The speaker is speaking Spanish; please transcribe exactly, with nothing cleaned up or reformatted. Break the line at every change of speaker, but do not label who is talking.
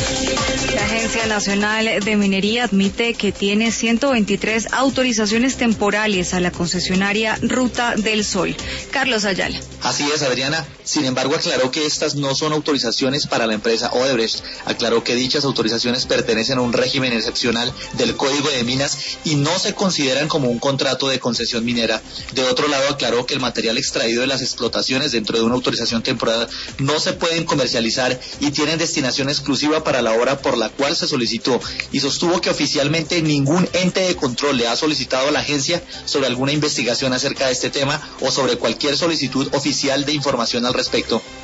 La Agencia Nacional de Minería admite que tiene ciento veintitrés autorizaciones temporales a la concesionaria Ruta del Sol. Carlos Ayala.
Así es, Adriana. Sin embargo, aclaró que estas no son autorizaciones para la empresa Odebrecht. Aclaró que dichas autorizaciones pertenecen a un régimen excepcional del Código de Minas y no se consideran como un contrato de concesión minera. De otro lado, aclaró que el material extraído de las explotaciones dentro de una autorización temporal no se pueden comercializar y tienen destinación exclusiva para la obra por la cual se solicitó, y sostuvo que oficialmente ningún ente de control le ha solicitado a la agencia sobre alguna investigación acerca de este tema o sobre cualquier solicitud oficial de información al respecto.